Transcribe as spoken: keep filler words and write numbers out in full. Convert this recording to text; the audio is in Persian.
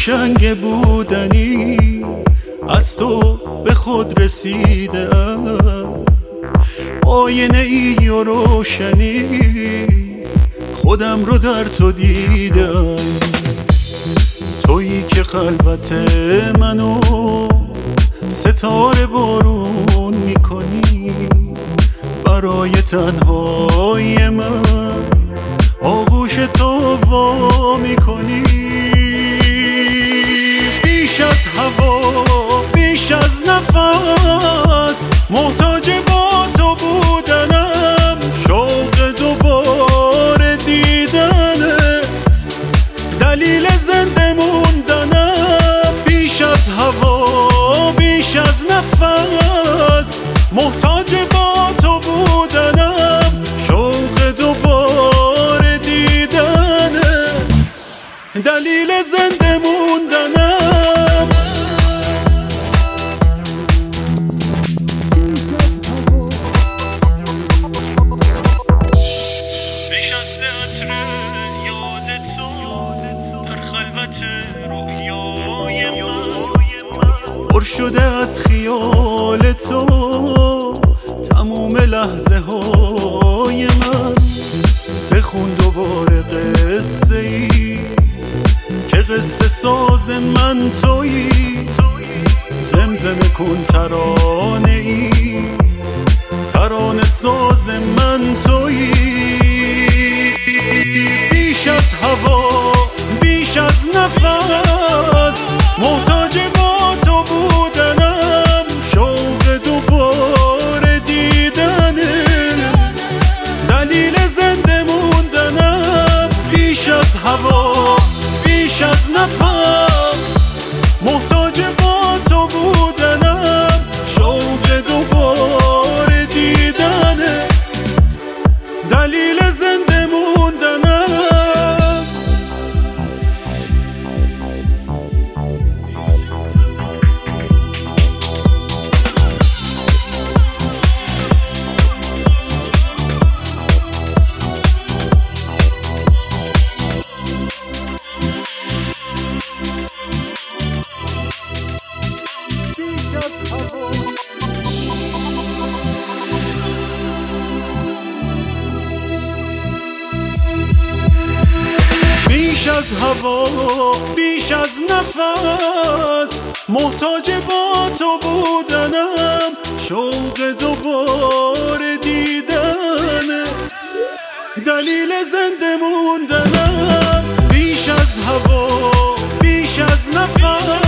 قشنگ بودنی از تو به خود رسیدم، آینه ای و روشنی خودم رو در تو دیدم. تویی که خلوت منو ستاره بارون میکنی، برای تنهای من آغوش تو وا میکنی. بیش از هوا بیش از نفس محتاج با تو بودنم، شوق دوباره دیدنت دلیل زنده موندنم. بیش از هوا بیش از نفس محتاج با تو بودنم، شوق دوباره دیدنت دلیل زنده موندنم. بیش از عطر یاد تو در خلوت رویای من، پر شده از خیال تو تموم لحظه های من. بخون دوباره قصه ای که قصه ساز من تویی، زمزمه کن ترانه ای ترانه ساز من تویی. بیش از هوا بیش از نفس محتاج با تو بودنم، شوق دوباره دیدنه دلیل زنده موندنم. بیش از هوا بیش از نفس محتاج با تو بودنم، شوق دوباره دیدنه دلیل زنده موندنم. بیش از هوا بیش از نفس محتاج با تو بودنم، شوق دوباره دیدنت دلیل زنده موندنم. بیش از هوا بیش از نفس